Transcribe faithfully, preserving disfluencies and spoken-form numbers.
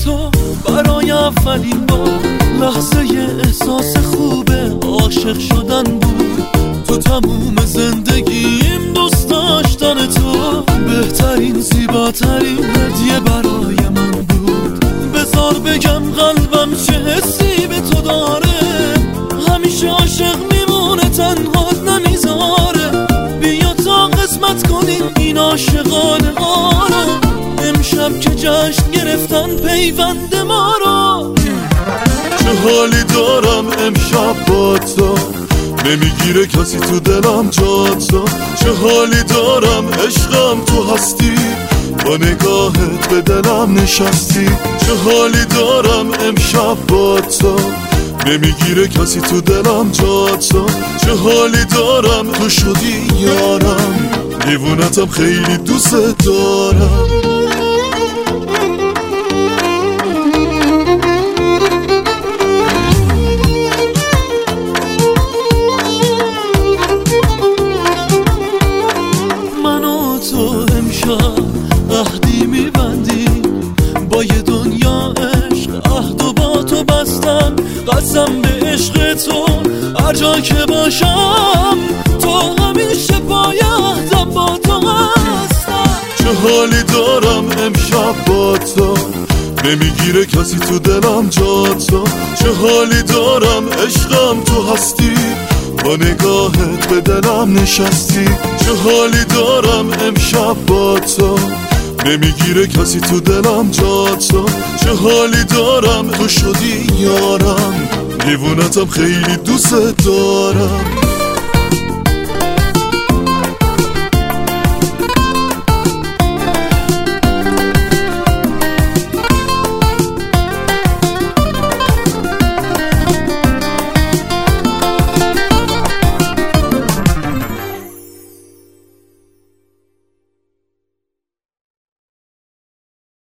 تو برای اولین بار لحظه احساس خوبه عاشق شدن بود. تو تموم زندگیم دوست داشتن تو بهترین زیباترین هدیه برای من بود. بذار بگم قلبم چه حسی به تو داره، همیشه عاشق میمونه تنهات نمیذاره. بیا تا قسمت کنیم این عاشقانه ها رو، امشب که جشن گرفتن پیوند ما رو. چه حالی دارم امشب با تو، نمیگیره کسی تو دلم جات تو. چه حالی دارم عشقم تو هستی، با نگاهت به دلم نشستی. چه حالی دارم امشب با تو، نمیگیره کسی تو دلم جات تو. چه حالی دارم تو شدی یارم، دیوونتم خیلی دوست دارم. عهدی میبندیم با یه دنیا عشق، عهد و با تو بستم قسم به عشق تو. هر جا که باشم تو همیشه پای عهدم با تو هستم. چه حالی دارم امشب با تو، نمیگیره کسی تو دلم جات تو. چه حالی دارم عشقم تو هستی، با نگاهت به دلم نشستی. چه حالی دارم امشب با تو، نمیگیره کسی تو دلم جات تو. چه حالی دارم تو شدی یارم، دیوونتم خیلی دوست دارم.